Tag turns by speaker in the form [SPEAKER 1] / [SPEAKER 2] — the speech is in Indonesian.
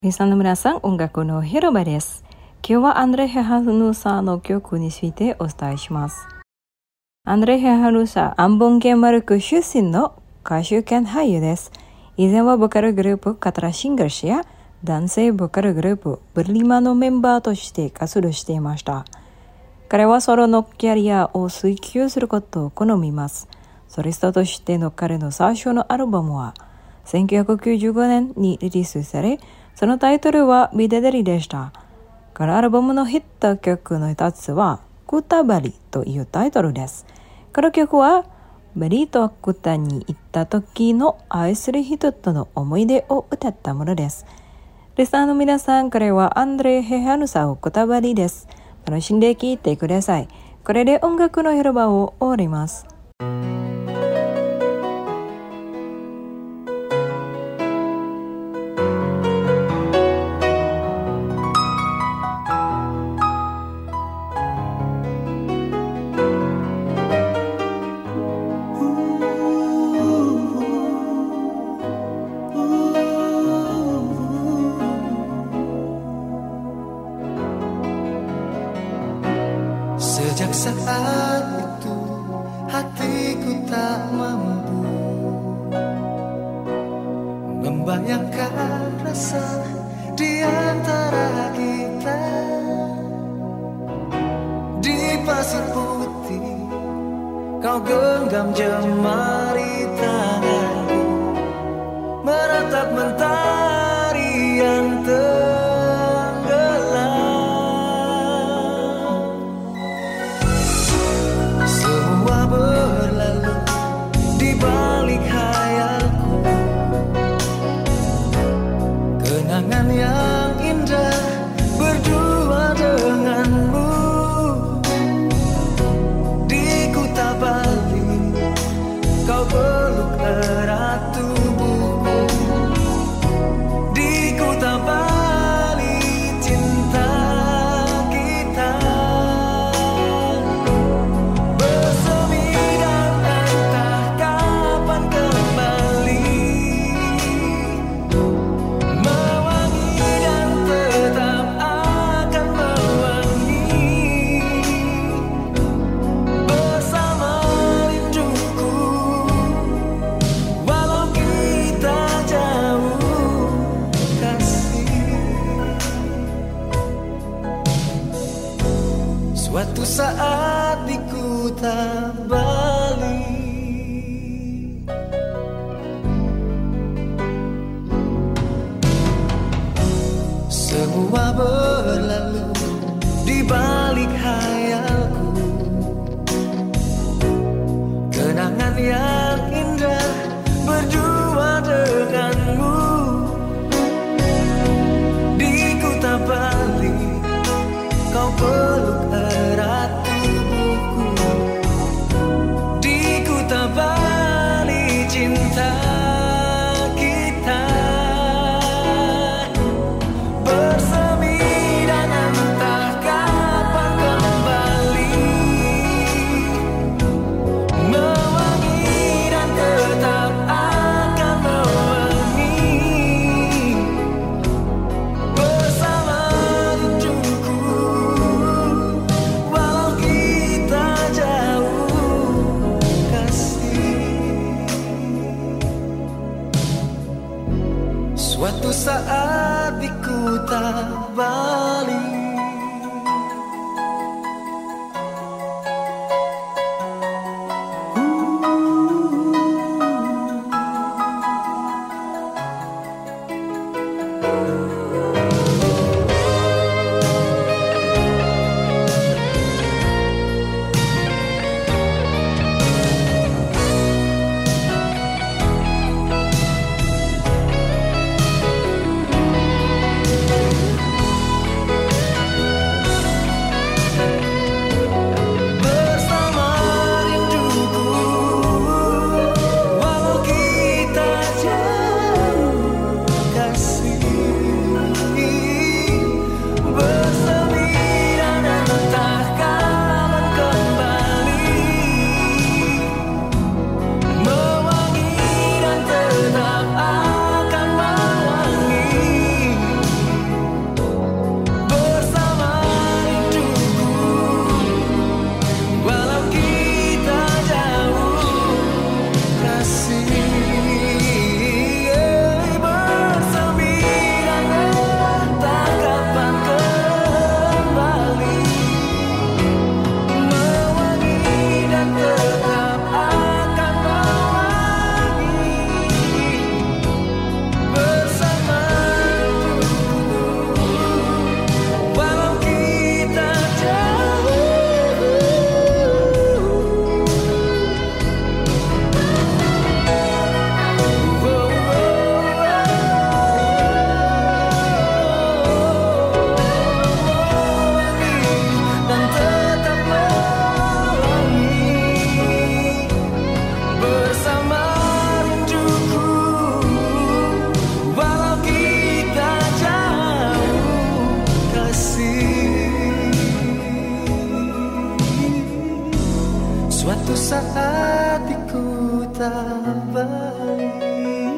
[SPEAKER 1] リスナーの皆さん、音楽の広場です。今日はアンドレ・ヘハヌサーの曲についてお伝えします。アンドレ・ヘハヌサー、アンボンケンマルク出身の歌手兼俳優です。以前はボーカルグループカタラシンガーシや男性ボーカルグループブリマのメンバーとして活動していました。彼はソロのキャリアを追求することを好みます。ソリストとしての彼の最初のアルバムは1995年にリリースされ、そのタイトルはビデデリでした。このアルバムのヒット曲の一つはクタバリというタイトルです。この曲はバリとクタに行った時の愛する人との思い出を歌ったものです。リスナーの皆さん、これはアンドレ・ヘハヌサークタバリです。楽しんで聴いてください。これで音楽の広場を終わります。
[SPEAKER 2] Sejak saat itu hatiku tak mampu membayangkan rasa di antara kita. Di pasir putih kau genggam jemari tanganku, meratap mentari yang berlalu di balik khayalku, kenangan yang indah berdua denganmu. Di Kuta Bali kau peluk erat tubuhku. Di Kuta Bali cinta kita suatu saat di Kuta Bali. Semua berlalu di balik khayalku, kenangan yang indah berdua denganmu. Di Kuta Bali kau peluk erat tubuhku. Di Kuta Bali cinta kita bersemi dan entah kapan kembali, mewangi dan tetap akan mewangi bersama rinduku. Suatu saat di Kuta Bali. Kasih Suatu saat ku tak balik.